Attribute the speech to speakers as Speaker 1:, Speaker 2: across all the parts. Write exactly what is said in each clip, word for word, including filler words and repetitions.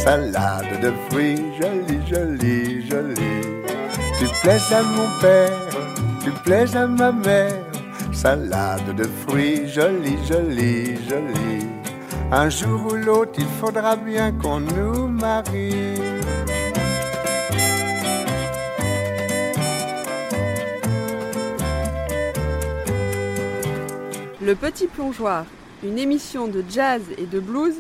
Speaker 1: salade de fruits, jolie, jolie, jolie. Tu plais à mon père, tu plais à ma mère, salade de fruits, jolie, jolie, jolie. Un jour ou l'autre, il faudra bien qu'on nous marie.
Speaker 2: Le Petit Plongeoir, une émission de jazz et de blues.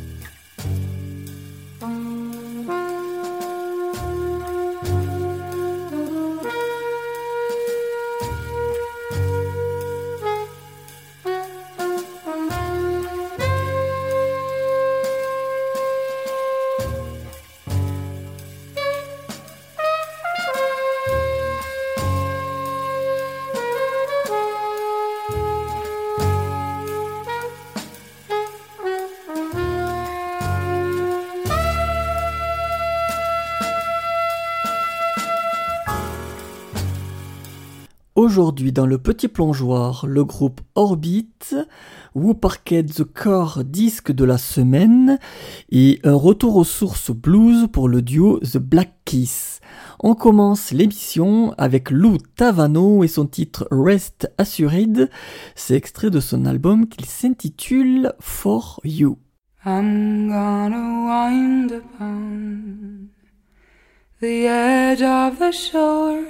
Speaker 3: Aujourd'hui, dans le Petit Plongeoir, le groupe Orbit, Who Parquet the Car disque de la semaine et un retour aux sources blues pour le duo The Black Keys. On commence l'émission avec Lou Tavano et son titre Rest Assured. C'est extrait de son album qui s'intitule For You.
Speaker 4: I'm gonna wind upon the edge of the shore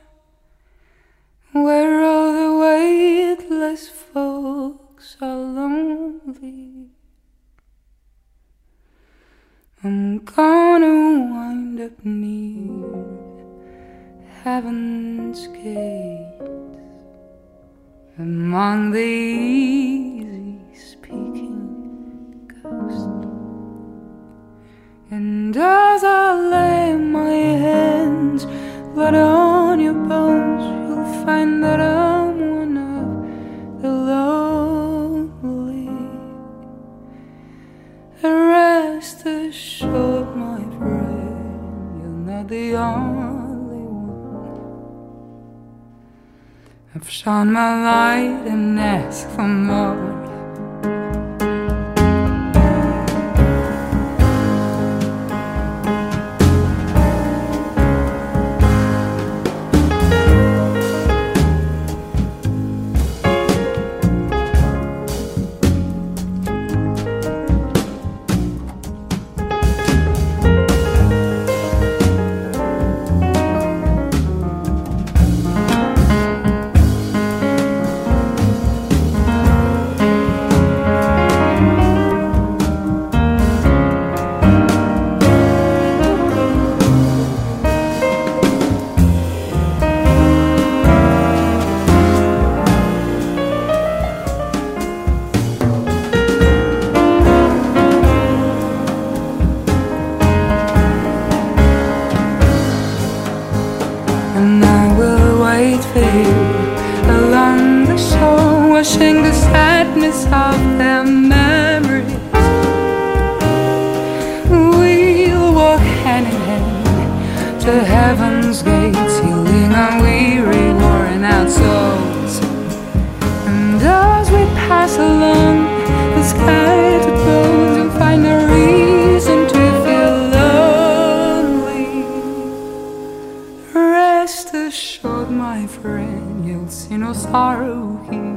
Speaker 4: where all the weightless folks are lonely. I'm gonna wind up near heaven's gates among the easy speaking ghosts. And as I lay my hands but on your bones, you'll find that I'm one of the lonely. Rest assured, my friend, you're not the only one. I've shone my light and asked for more. Washing the sadness of their memories. We'll walk hand in hand to heaven's gates, healing our weary, worn out souls. And as we pass along the scattered bones, you'll find a reason to feel lonely. Rest assured, my friend, you'll see no sorrow here.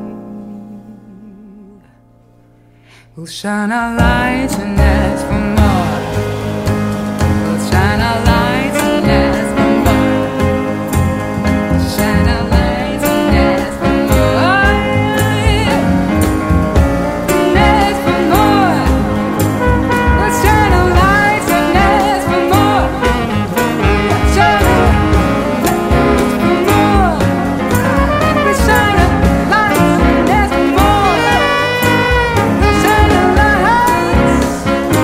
Speaker 4: We'll shine our lights and ask for more. We'll shine our lights and ask for more. We'll shine our lights and ask for more. And ask for more. We'll shine our lights and ask for more. Shine our lights for more. We'll shine our lights and ask for more. We'll shine our lights.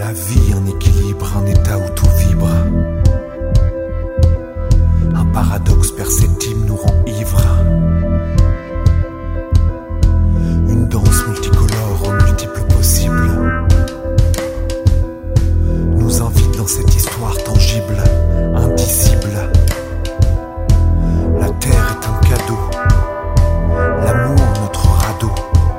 Speaker 5: La vie, un équilibre, un état où tout vibre. Un paradoxe perceptible nous rend ivres. Une danse multicolore en multiples possibles nous invite dans cette histoire tangible, indicible. La terre est un cadeau, l'amour notre radeau.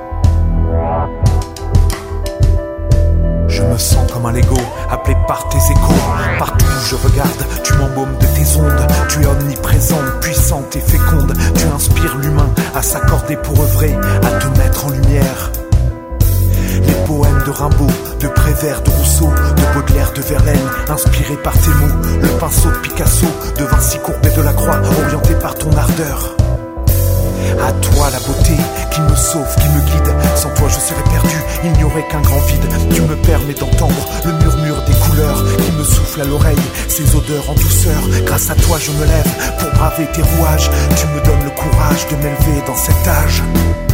Speaker 5: Je me sens comme un Lego, appelé par tes échos. Partout où je regarde, tu m'embaumes de tes ondes. Tu es omniprésente, puissante et féconde. Tu inspires l'humain à s'accorder pour œuvrer, à te mettre en lumière. Les poèmes de Rimbaud, de Prévert, de Rousseau, de Baudelaire, de Verlaine, inspirés par tes mots. Le pinceau de Picasso, de Vinci Courbet de la Croix, orienté par ton ardeur. À toi la beauté qui me sauve, qui me guide. Sans toi je serais perdu, il n'y aurait qu'un grand vide. Tu me permets d'entendre le murmure des couleurs qui me souffle à l'oreille, ces odeurs en douceur. Grâce à toi je me lève pour braver tes rouages. Tu me donnes le courage de m'élever dans cet âge.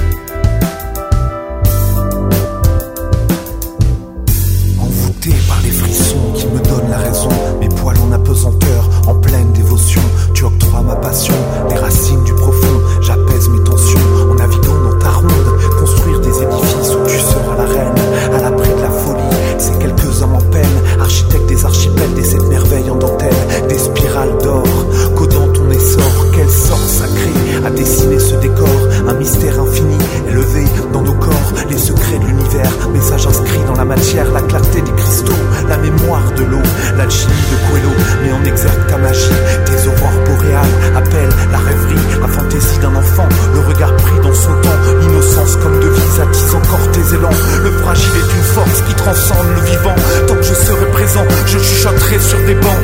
Speaker 5: Envoûté par les frissons qui me donnent la raison, mes poils en apesanteur, en pleine dévotion. Tu octroies ma passion, les racines du profond. J'apaise mes tensions en naviguant dans ta ronde. Construire des édifices où tu seras la reine. À l'abri de la folie, c'est quelques hommes en peine. Architecte des archipels, des sept merveilles en dentelle. Des spirales d'or, codant ton essor. Quel sort sacré a dessiné ce décor. Un mystère infini élevé dans nos corps. Les secrets de l'univers, message inscrit dans la matière. La clarté des cristaux, la mémoire de l'eau. L'alchimie de Coelho met en exergue ta magie. Tes aurores boréales appellent la rêverie, la fantaisie d'un enfant. Le regard pris dans son temps, l'innocence comme devise attise encore tes élans. Le fragile est une force qui transcende le vivant. Tant que je serai présent, je chuchoterai sur des bancs.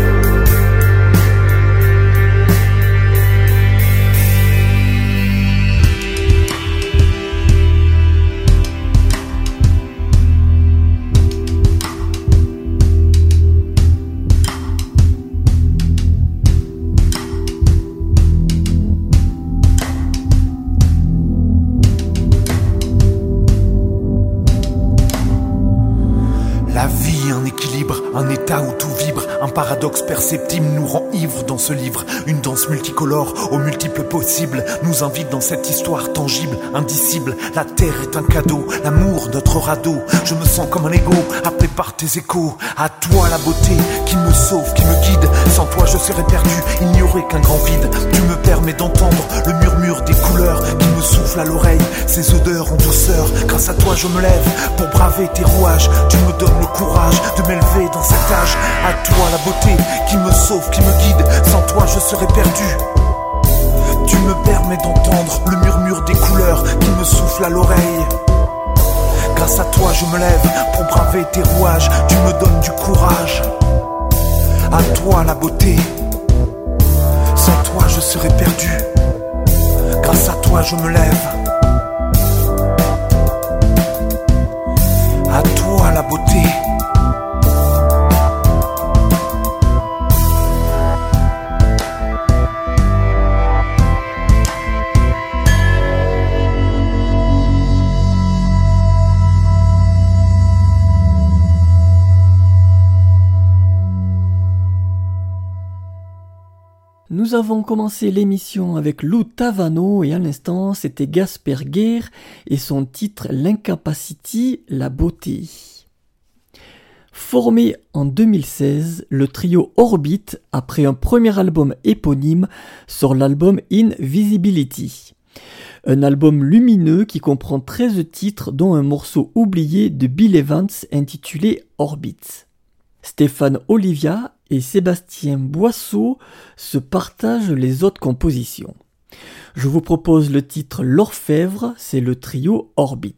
Speaker 5: Un état où tout vibre, un paradoxe perceptible nous rend ivres dans ce livre. Une danse multicolore aux multiples possibles nous invite dans cette histoire tangible, indicible. La terre est un cadeau, l'amour notre radeau. Je me sens comme un Lego, appelé par tes échos. À toi la beauté qui me sauve, qui me guide. Sans toi je serais perdu, il n'y aurait qu'un grand vide. Tu me permets d'entendre le murmure des couleurs qui me souffle à l'oreille, ces odeurs en douceur. Grâce à toi je me lève pour braver tes rouages. Tu me donnes le courage de m'élever dans cet âge. À toi la beauté qui me sauve, qui me guide. Sans toi je serais perdu. Tu me permets d'entendre le murmure des couleurs qui me souffle à l'oreille. Grâce à toi je me lève pour braver tes rouages. Tu me donnes du courage. À toi la beauté. Sans toi je serais perdu. Grâce à toi je me lève. À toi la beauté.
Speaker 3: Nous avons commencé l'émission avec Lou Tavano et à l'instant c'était Gasper Guerre et son titre L'Incapacity, la beauté. Formé en deux mille seize, le trio Orbit, après un premier album éponyme, sort l'album Invisibility. Un album lumineux qui comprend treize titres dont un morceau oublié de Bill Evans intitulé Orbit. Stéphane Olivia et Sébastien Boisseau se partagent les autres compositions. Je vous propose le titre L'Orfèvre, c'est le trio Orbit.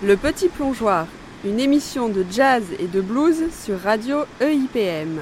Speaker 2: Le Petit Plongeoir, une émission de jazz et de blues sur Radio E I P M.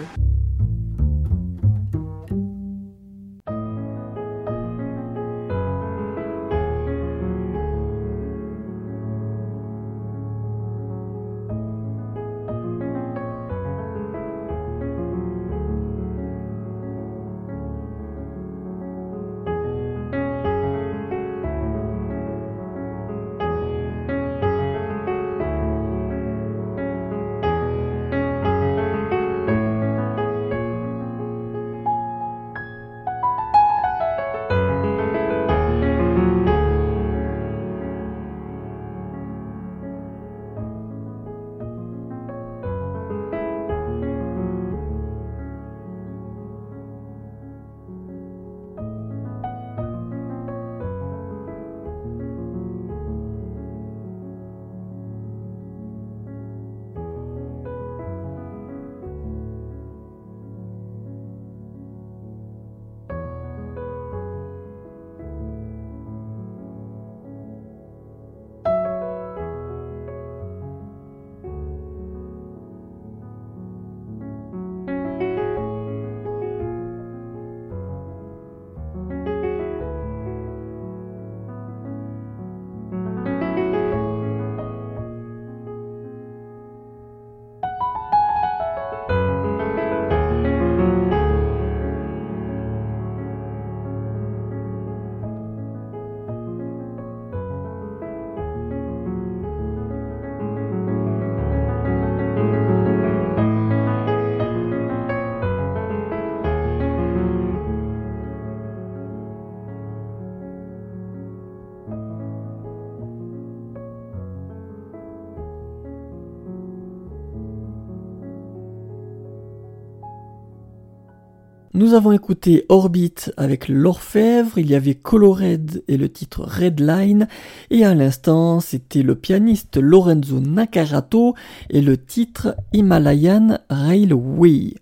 Speaker 3: Nous avons écouté Orbit avec l'Orfèvre, il y avait Colored et le titre Redline, et à l'instant c'était le pianiste Lorenzo Nakarato et le titre Himalayan Railway.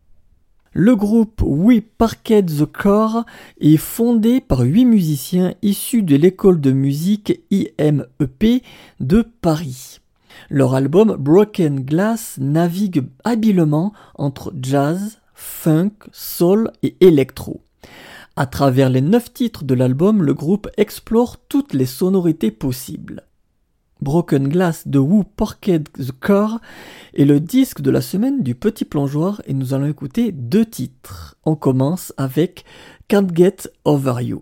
Speaker 3: Le groupe We Parked the Car est fondé par huit musiciens issus de l'école de musique I M E P de Paris. Leur album Broken Glass navigue habilement entre jazz, funk, soul et électro. À travers les neuf titres de l'album, le groupe explore toutes les sonorités possibles. Broken Glass de We Parked the Car est le disque de la semaine du Petit Plongeoir et nous allons écouter deux titres. On commence avec Can't Get Over You.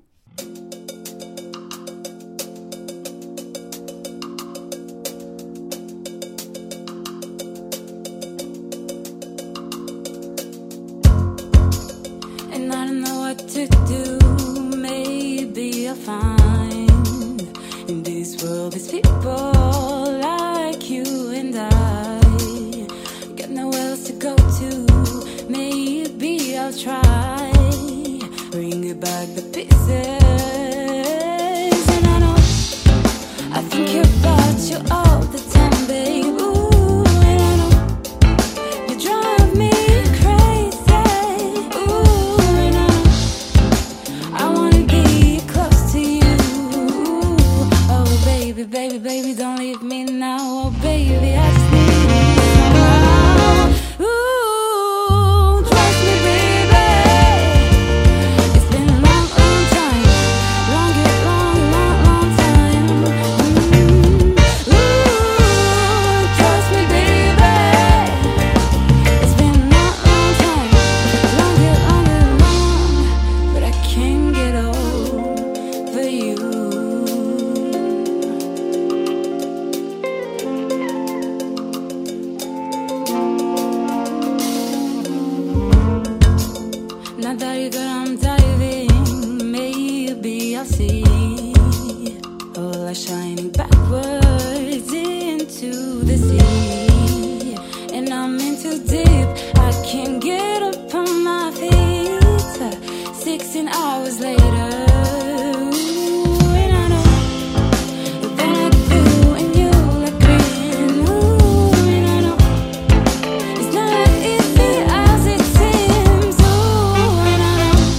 Speaker 6: To do, maybe I'll find in this world there's people like you and I. Got nowhere else to go to, maybe I'll try. Bring it back the pieces, and I know I think about you all the time, babe. Ooh, and I know you drive me crazy. Ooh, and I know I wanna be close to you. Oh baby, baby, baby, don't leave me now. Oh baby, I just need you now. Ooh, trust me, baby. It's been a long, long time, long, long, long, long time. Mm. Ooh, trust me, baby. It's been a long, long time, long, long, long, but I can't get over you. Now that you're gone, I'm diving. Maybe I'll see all the light shining backwards into the sea. And I'm in too deep, I can't get up on my feet. Sixteen hours later, ooh, and I know that I do, and you like green. Ooh, and I know it's not as easy as it seems. Ooh, and I know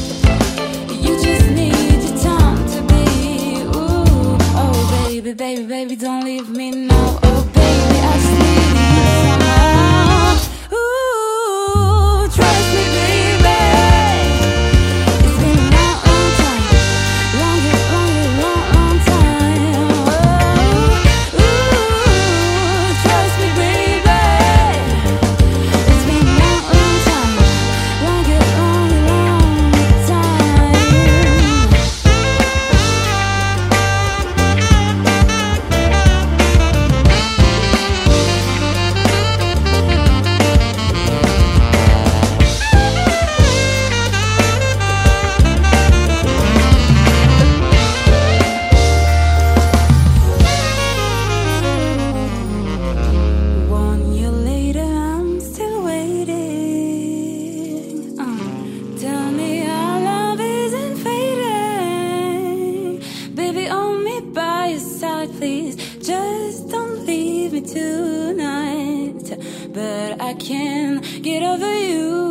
Speaker 6: I can get over you.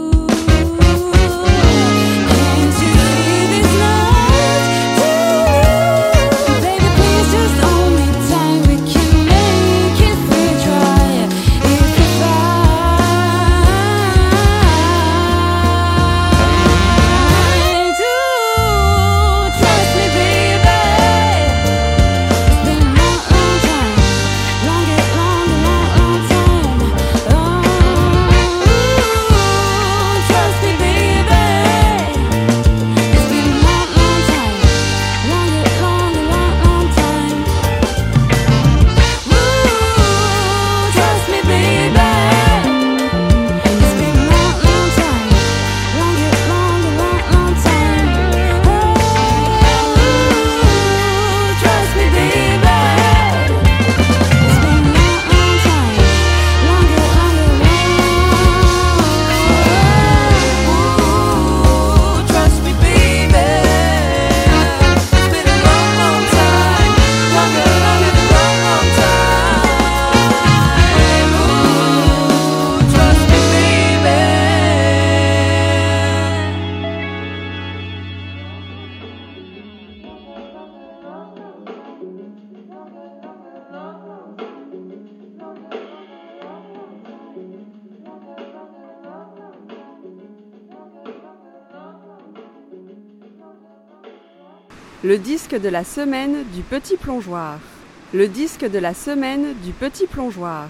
Speaker 2: Le disque de la semaine du petit plongeoir. Le disque de la semaine du petit plongeoir.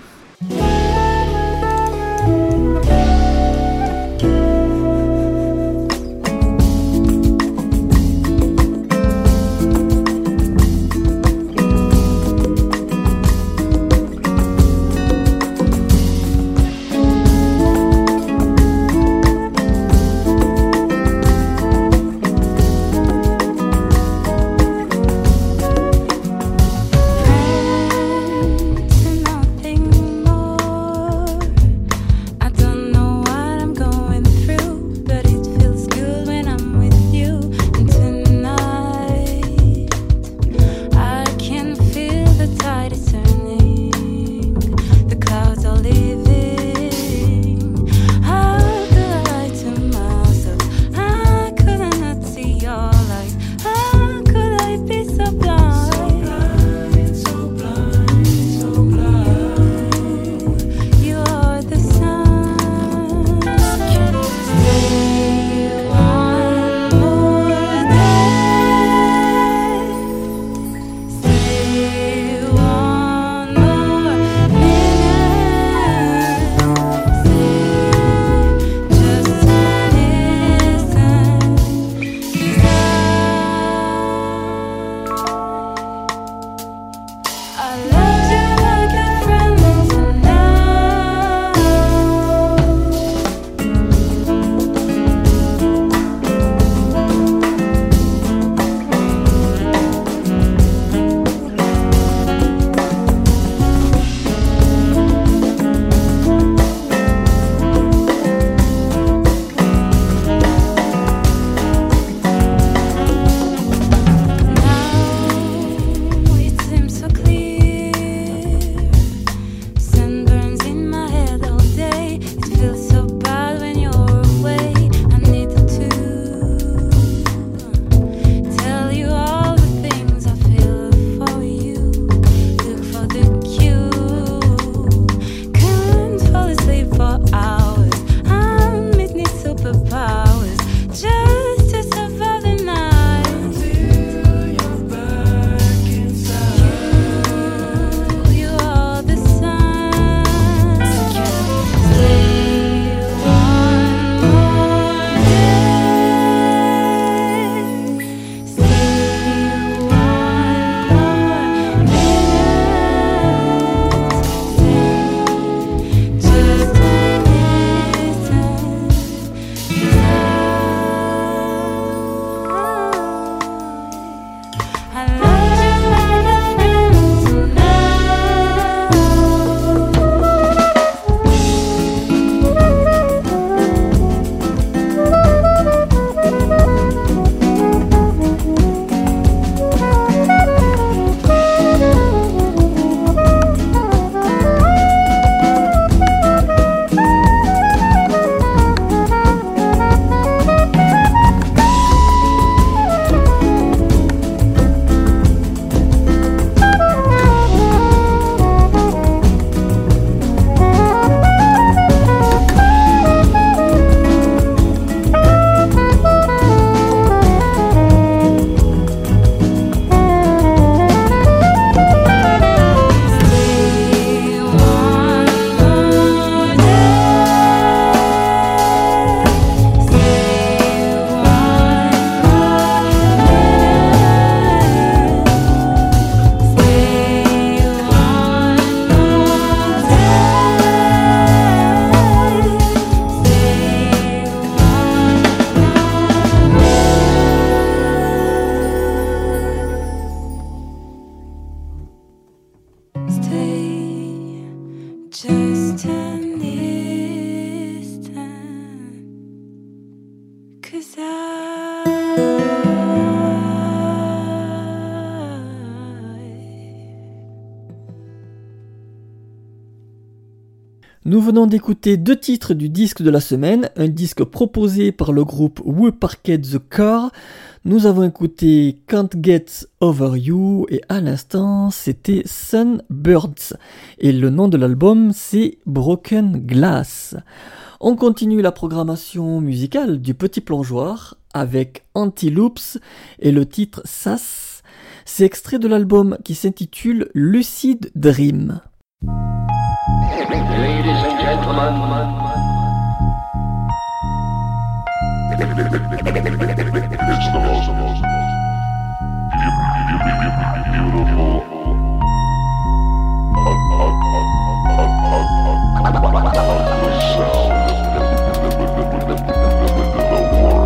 Speaker 6: Nothing just turn distant, 'cause
Speaker 3: Nous venons d'écouter deux titres du disque de la semaine, un disque proposé par le groupe We Parked the Car. Nous avons écouté Can't Get Over You et à l'instant c'était Sunbirds. Et le nom de l'album c'est Broken Glass. On continue la programmation musicale du Petit Plongeoir avec Antiloops et le titre Sass. C'est extrait de l'album qui s'intitule Lucid Dream.
Speaker 7: Ladies and gentlemen, it's the most beautiful ugly sound in the world.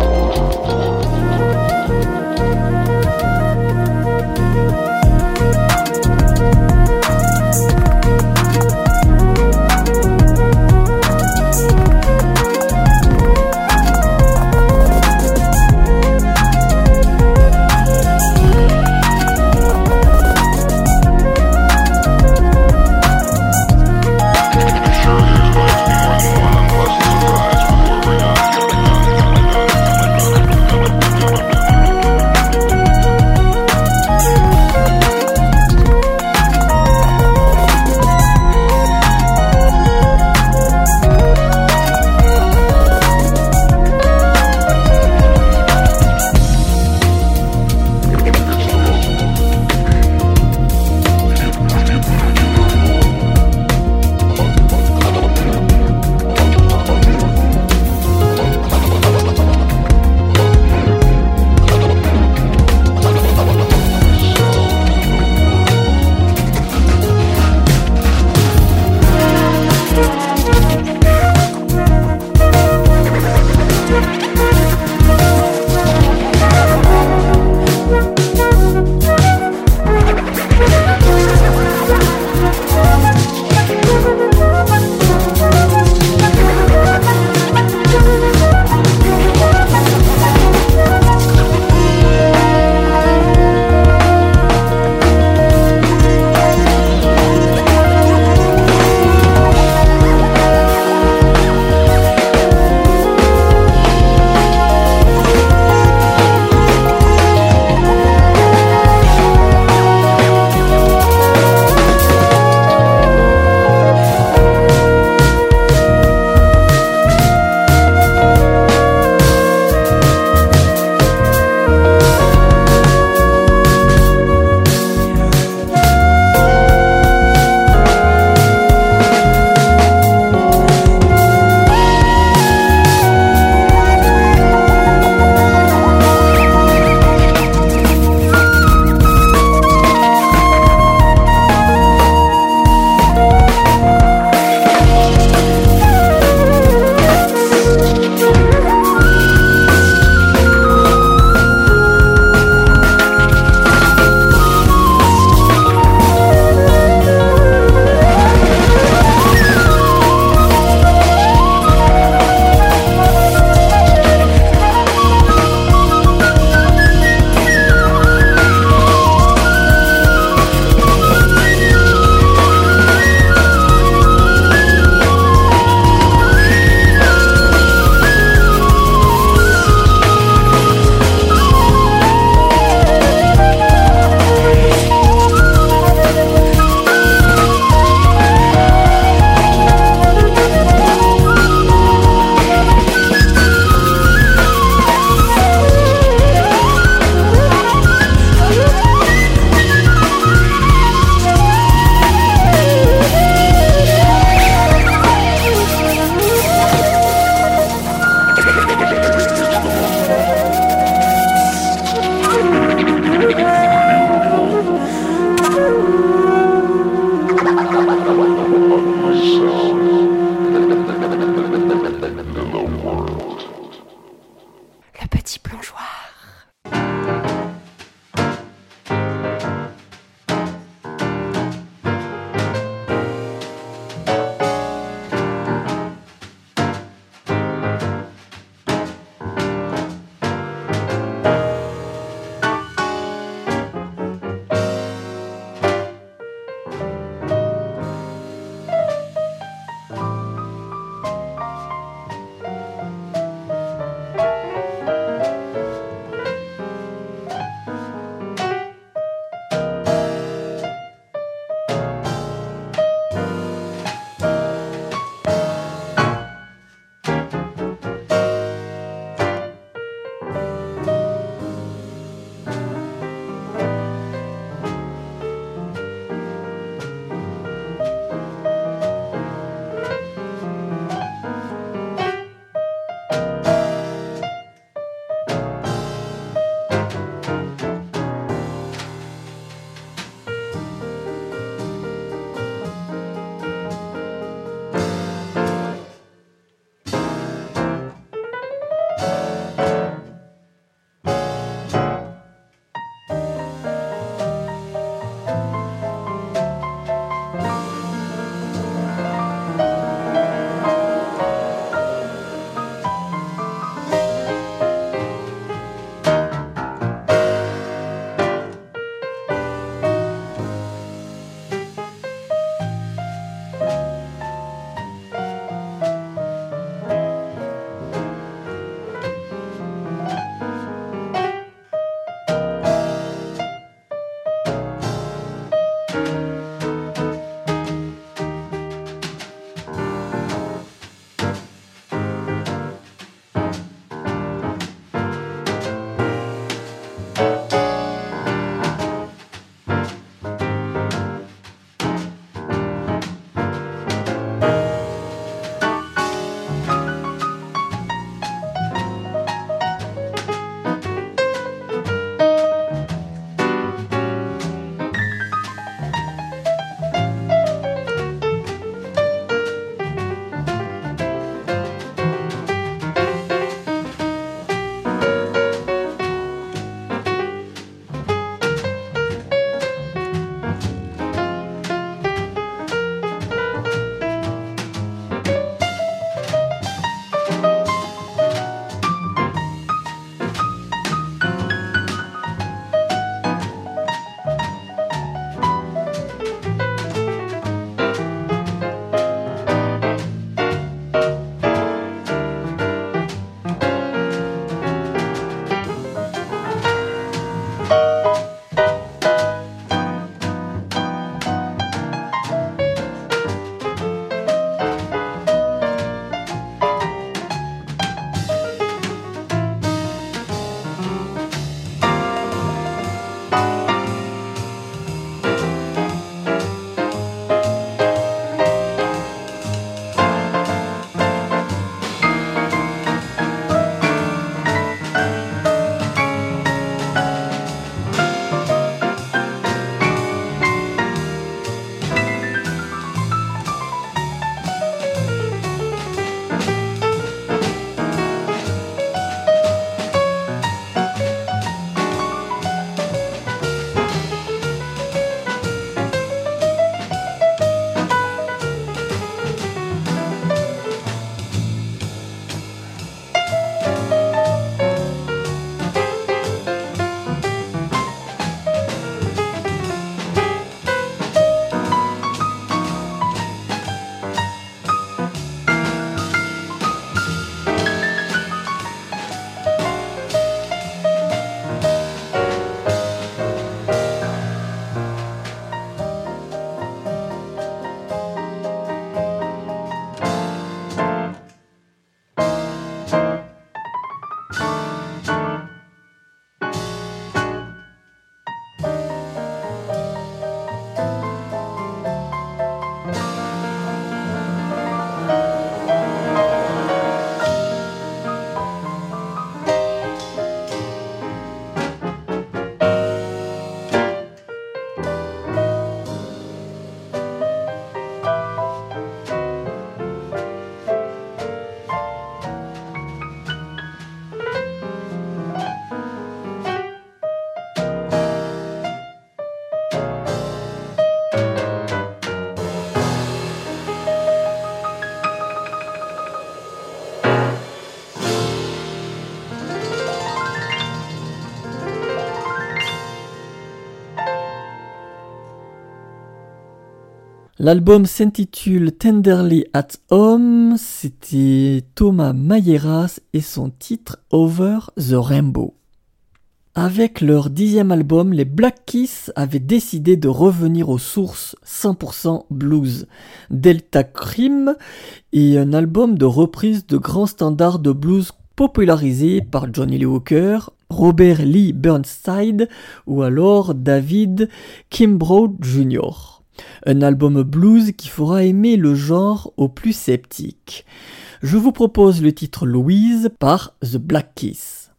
Speaker 3: L'album s'intitule Tenderly at Home, c'était Thomas Mayeras et son titre Over the Rainbow. Avec leur dixième album, les Black Keys avaient décidé de revenir aux sources cent pour cent blues. Delta Cream est un album de reprise de grands standards de blues popularisés par Johnny Lee Hooker, Robert Lee Burnside ou alors David Kimbrough junior Un album blues qui fera aimer le genre aux plus sceptiques. Je vous propose le titre Louise par The Black Keys.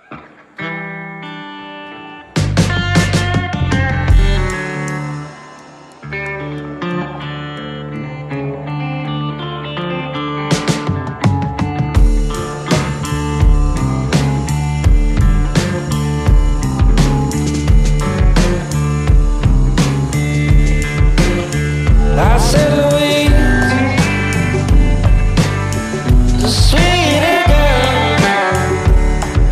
Speaker 8: I said, Louise, the sweeter girl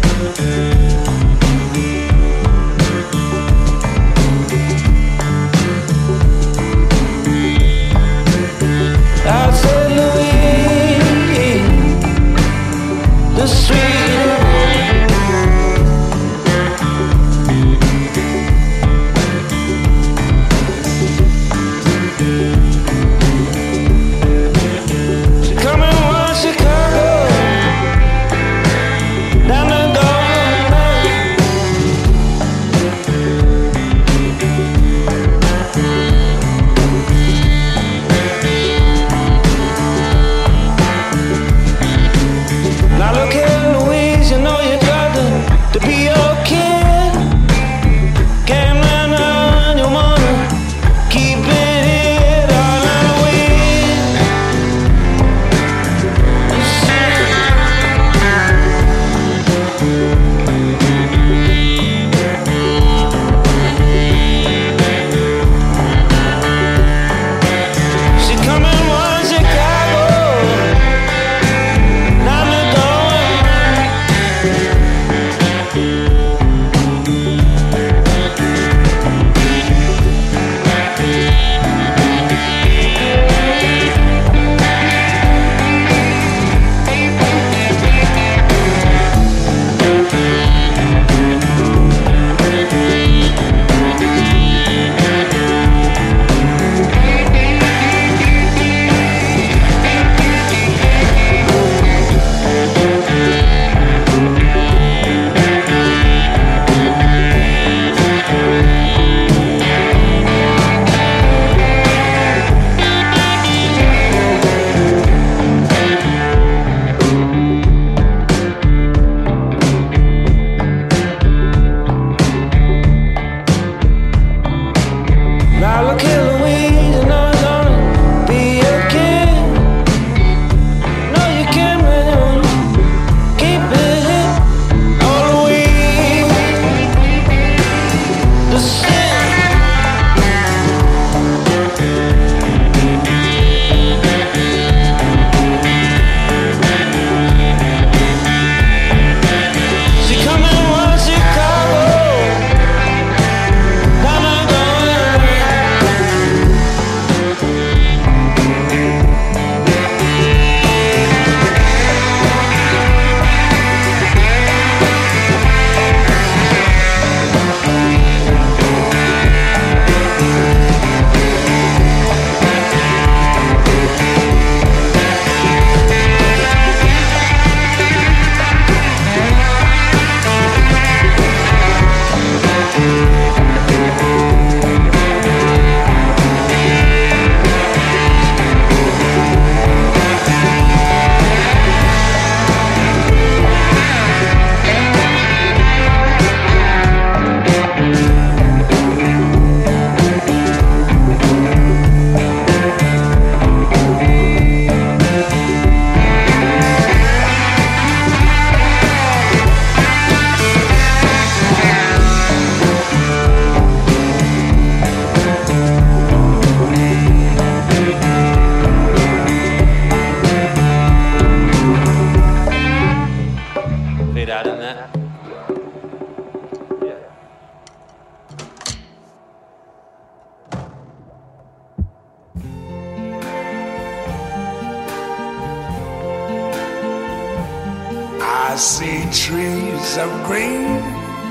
Speaker 9: I see trees of green,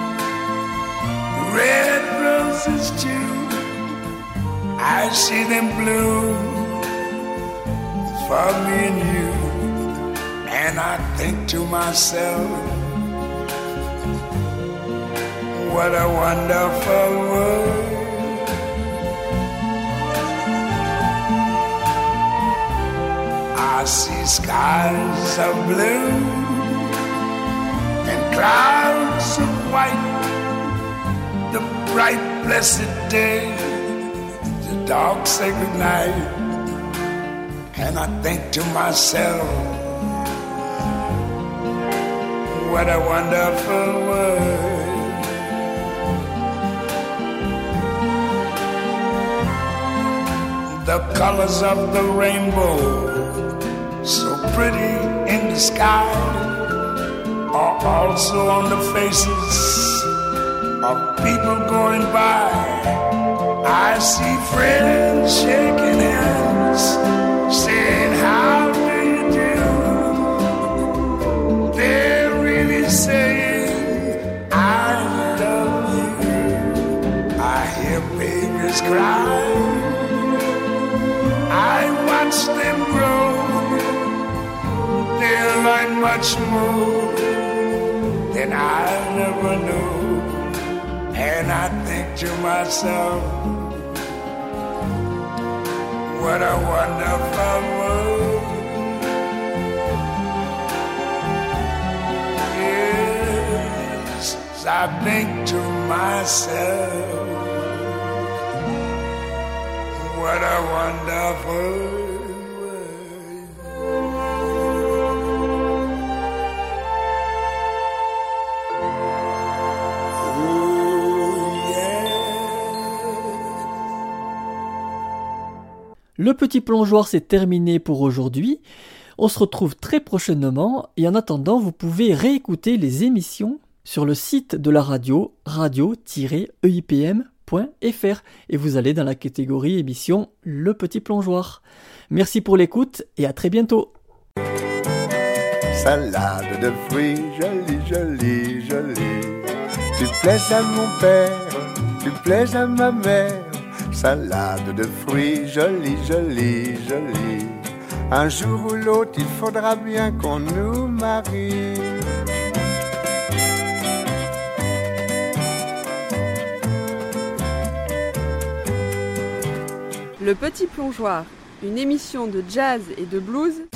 Speaker 9: red roses too. I see them bloom for me and you. And I think to myself, what a wonderful world. I see skies of blue and clouds of white, the bright blessed day, the dark sacred night. And I think to myself, what a wonderful world. The colors of the rainbow, so pretty in the sky, are also on the faces of people going by. I see friends shaking hands, saying, how do you do? They're really saying, I love you. I hear babies cry, I watch them grow. They'll learn much more than I never knew. And I think to myself, what a wonderful world. Yes, I think to myself, what a wonderful world.
Speaker 3: Le petit plongeoir, c'est terminé pour aujourd'hui. On se retrouve très prochainement et en attendant, vous pouvez réécouter les émissions sur le site de la radio, radio tiret e i p m point f r, et vous allez dans la catégorie émission Le Petit Plongeoir. Merci pour l'écoute et à très bientôt.
Speaker 1: Salade de fruits, jolie, jolie, jolie. Tu plais à mon père, tu plais à ma mère. Salade de fruits, jolie, jolie, jolie. Un jour ou l'autre, il faudra bien qu'on nous marie.
Speaker 2: Le Petit Plongeoir, une émission de jazz et de blues